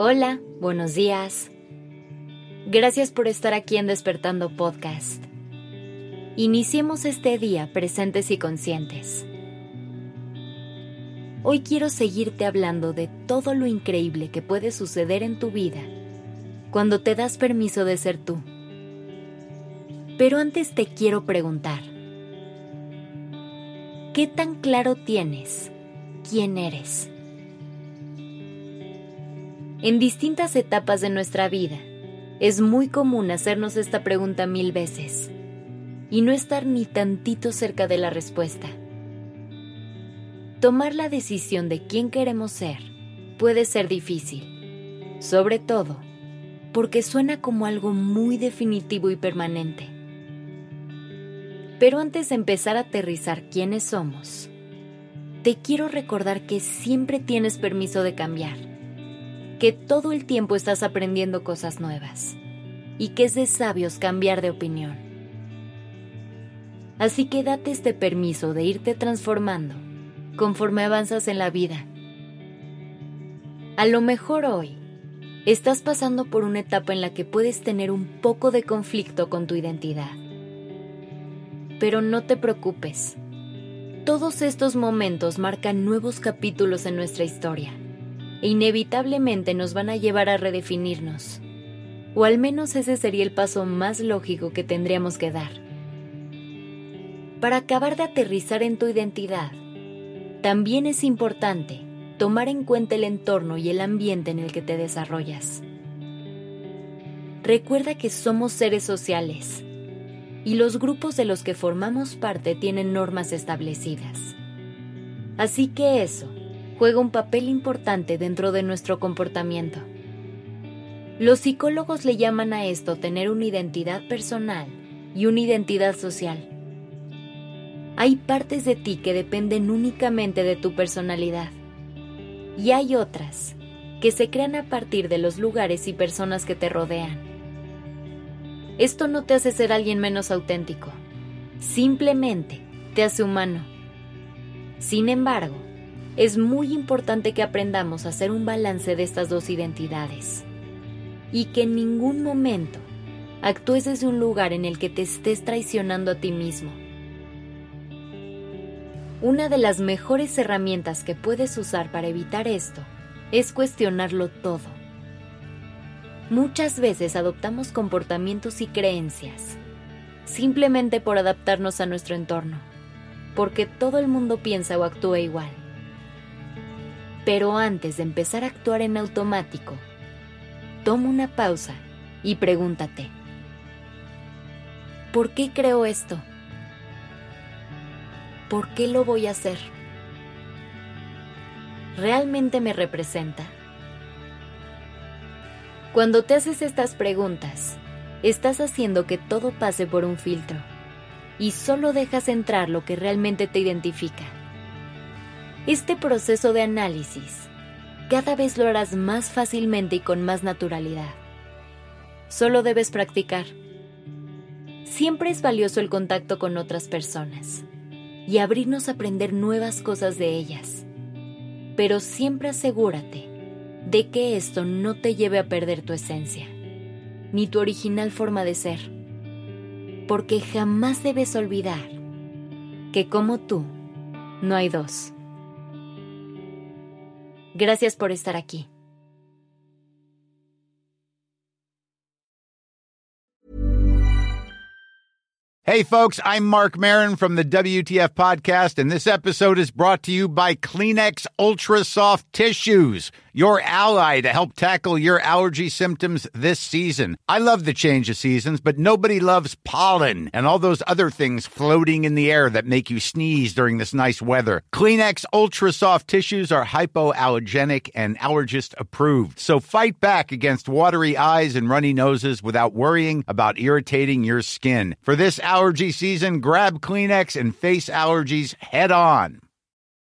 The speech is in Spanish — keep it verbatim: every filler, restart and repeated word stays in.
Hola, buenos días. Gracias por estar aquí en Despertando Podcast. Iniciemos este día presentes y conscientes. Hoy quiero seguirte hablando de todo lo increíble que puede suceder en tu vida cuando te das permiso de ser tú. Pero antes te quiero preguntar, ¿qué tan claro tienes quién eres? En distintas etapas de nuestra vida, es muy común hacernos esta pregunta mil veces y no estar ni tantito cerca de la respuesta. Tomar la decisión de quién queremos ser puede ser difícil, sobre todo porque suena como algo muy definitivo y permanente. Pero antes de empezar a aterrizar quiénes somos, te quiero recordar que siempre tienes permiso de cambiar, que todo el tiempo estás aprendiendo cosas nuevas y que es de sabios cambiar de opinión. Así que date este permiso de irte transformando conforme avanzas en la vida. A lo mejor hoy estás pasando por una etapa en la que puedes tener un poco de conflicto con tu identidad. Pero no te preocupes. Todos estos momentos marcan nuevos capítulos en nuestra historia e inevitablemente nos van a llevar a redefinirnos. O al menos ese sería el paso más lógico que tendríamos que dar. Para acabar de aterrizar en tu identidad, también es importante tomar en cuenta el entorno y el ambiente en el que te desarrollas. Recuerda que somos seres sociales y los grupos de los que formamos parte tienen normas establecidas. Así que eso juega un papel importante dentro de nuestro comportamiento. Los psicólogos le llaman a esto tener una identidad personal y una identidad social. Hay partes de ti que dependen únicamente de tu personalidad y hay otras que se crean a partir de los lugares y personas que te rodean. Esto no te hace ser alguien menos auténtico, simplemente te hace humano. Sin embargo, es muy importante que aprendamos a hacer un balance de estas dos identidades y que en ningún momento actúes desde un lugar en el que te estés traicionando a ti mismo. Una de las mejores herramientas que puedes usar para evitar esto es cuestionarlo todo. Muchas veces adoptamos comportamientos y creencias simplemente por adaptarnos a nuestro entorno, porque todo el mundo piensa o actúa igual. Pero antes de empezar a actuar en automático, toma una pausa y pregúntate, ¿por qué creo esto? ¿Por qué lo voy a hacer? ¿Realmente me representa? Cuando te haces estas preguntas, estás haciendo que todo pase por un filtro y solo dejas entrar lo que realmente te identifica. Este proceso de análisis cada vez lo harás más fácilmente y con más naturalidad. Solo debes practicar. Siempre es valioso el contacto con otras personas y abrirnos a aprender nuevas cosas de ellas. Pero siempre asegúrate de que esto no te lleve a perder tu esencia, ni tu original forma de ser, porque jamás debes olvidar que como tú, no hay dos. Gracias por estar aquí. Hey, folks, I'm Mark Maron from the W T F Podcast, and this episode is brought to you by Kleenex Ultra Soft Tissues, your ally to help tackle your allergy symptoms this season. I love the change of seasons, but nobody loves pollen and all those other things floating in the air that make you sneeze during this nice weather. Kleenex Ultra Soft Tissues are hypoallergenic and allergist approved, so fight back against watery eyes and runny noses without worrying about irritating your skin. For this allergy season, grab Kleenex and face allergies head on.